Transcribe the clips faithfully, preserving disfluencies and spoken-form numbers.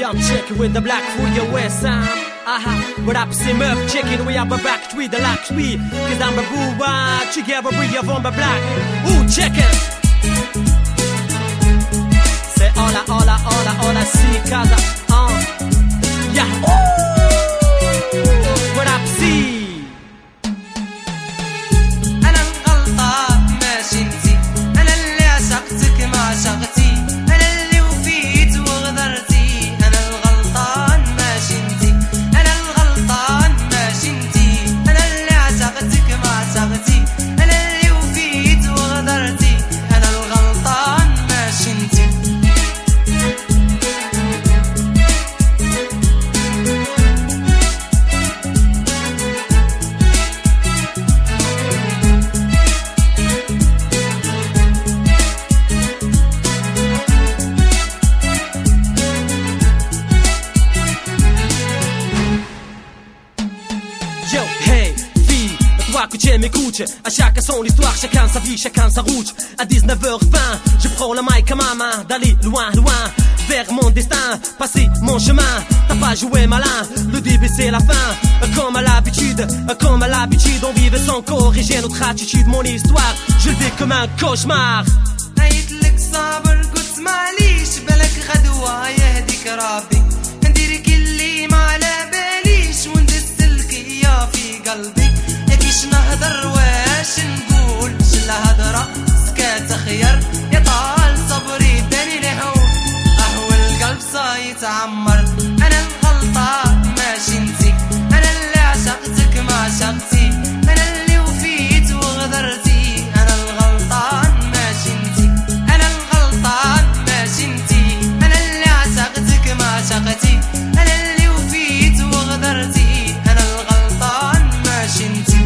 I'm checking with the black for your west side. Aha, what up, c'est meuf, checking, we have a back tweet, the lack tweet. Cause I'm a boo, tu gave a brie avant ma black. Ooh, checking. C'est hola, hola, hola, hola, si, casa, uh. Yeah, ooh, what up, see. أنا الغلطة ماشي انتي، أنا اللي عشقتك ما عشقتي، أنا اللي وفيت وغدرتي، أنا الغلطان ماشي انتي، أنا الغلطان ماشي انتي، أنا اللي عشقتك ما عشقتي، أنا اللي وفيت وغدرتي، أنا الغلطان ماشي انتي. Yo, hey, fille, toi que tu m'écoutes. À chacun son histoire, chacun sa vie, chacun sa route. À dix-neuf heures vingt, je prends le mic à ma main, d'aller loin, loin, vers mon destin, passer mon chemin. T'as pas joué malin, le début c'est la fin. Comme à l'habitude, comme à l'habitude, on vivait sans corriger notre attitude. Mon histoire, je le vis comme un cauchemar. عيطلك صابر قلت معليش بالك غدوة يهديك ربي، نديرك اللي ما على باليش وندس الكيا في قلبي، ياكيش نهضر واش نقول شلا هضرة سكات خير، يا طال صبري داني لهون قهوة القلب صايت عمر. أنا الغلطة ماشي انتي، أنا اللي عشقتك ما عشقتي، أنا اللي وفيت وغدرتي، أنا الغلطان ماشي انتي، أنا الغلطان ماشي انتي، أنا اللي عشقتك ما عشقتي، أنا اللي وفيت وغدرتي، أنا الغلطان ماشي انتي.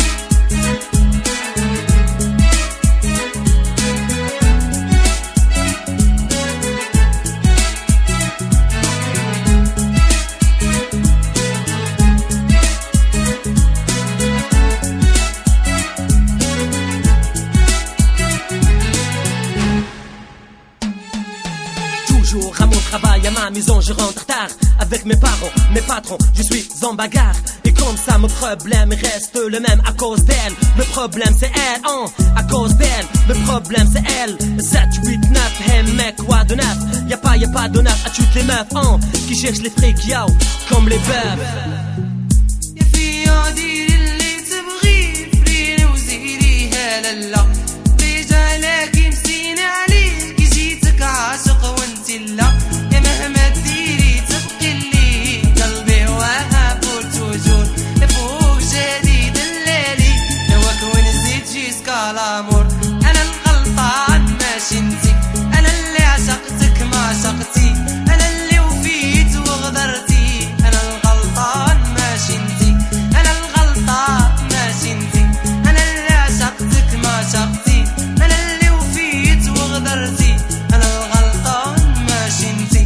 Toujours à mon travail, à ma maison, je rentre tard. Avec mes parents, mes patrons, je suis en bagarre. Et comme ça, mon problème reste le même à cause d'elle. Le problème c'est elle, hein, à cause d'elle. Le problème c'est elle. sept, huit, neuf, hey mec, quoi de neuf? Y'a pas, y'a pas de neuf à toutes les meufs, hein, qui cherchent les frics, yo, comme les bœufs. يا فيا ديري اللي تبغي فريني وزيري هلالا، ديجا لكن مسيني عليك جيتك عاشق وانتي لا، يا مهما ديري تبقي لي قلبي وهاب وتوجور، فوق جديد الليلي نواك ونزيد جيسكا لامور. أنا الغلطان ماشي انتي، أنا اللي عشقتك ما عشقتي، أنا اللي وفيت وغدرتي، أنا الغلطان ماشي انتي، أنا الغلطان ماشي انتي، أنا اللي عشقتك ما عشقتي، أنا اللي وفيت وغدرتي، أنا الغلطان ماشي انتي.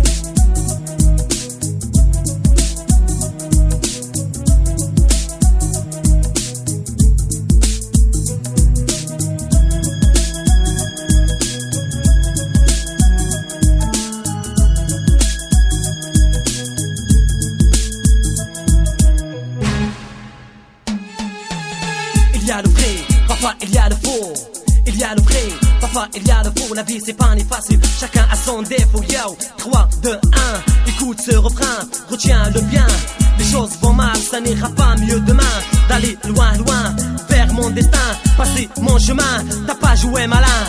Il y a le vrai, parfois il y a le faux. Il y a le vrai, parfois il y a le faux. La vie c'est pas ni facile, chacun a son défaut. Yo, trois, deux, un, écoute ce refrain, retiens-le bien. Les choses vont mal, ça n'ira pas mieux demain. D'aller loin, loin, vers mon destin, passer mon chemin, t'as pas joué malin.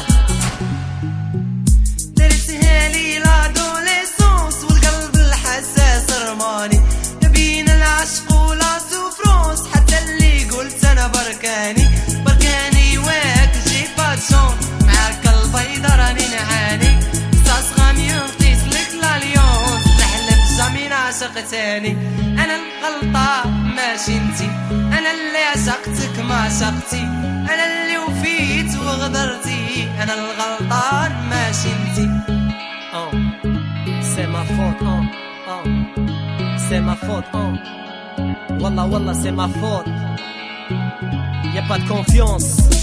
درتها لي لادوليسونس والقلب الحساس رماني، بين العشق ولا سوفرونس، حتى اللي قلت انا بركاني بركاني واك جي باتشون، معاك البيضة راني نعاني، ستصغى ينقيس لك لاليونس، نحلف جامي نعشق تاني. انا الغلطة ماشي انتي، انا اللي عشقتك ما عشقتي، انا اللي وفيت وغدرتي، انا الغلطان ماشي انتي. Oh, c'est ma faute, oh, oh, c'est ma faute, oh. Wallah, wallah, c'est ma faute. Y'a pas de confiance.